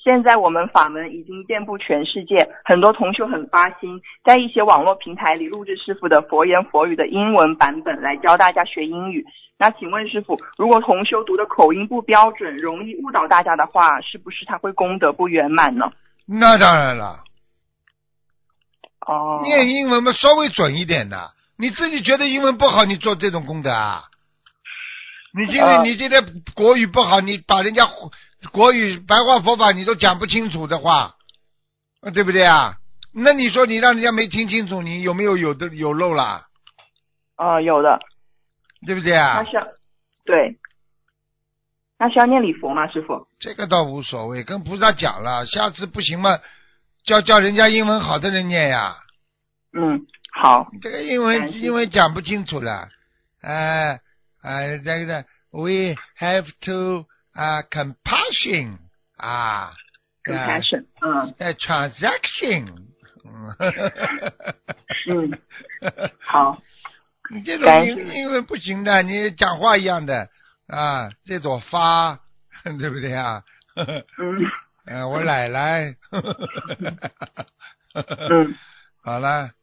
现在我们法门已经遍布全世界，很多同修很发心，在一些网络平台里录制师傅的佛言佛语的英文版本来教大家学英语。那请问师傅，如果同修读的口音不标准，容易误导大家的话，是不是他会功德不圆满呢？ 那当然了， 哦， 念英文嘛稍微准一点的，你自己觉得英文不好，你做这种功德啊？你今天国语不好，你把人家国语白话佛法你都讲不清楚的话，对不对啊？那你说你让人家没听清楚，你有没有有漏啦？ 有的。 对不对啊？ 那对，那需要念礼佛吗，师傅？ 这个倒无所谓，跟菩萨讲了，下次不行嘛，叫人家英文好的人念呀。 好。 这个英文讲不清楚了，这个 we have to compassion compassion transaction 好。 你这种英文不行的，你讲话一样的啊，这种发对不对啊？我奶奶好了。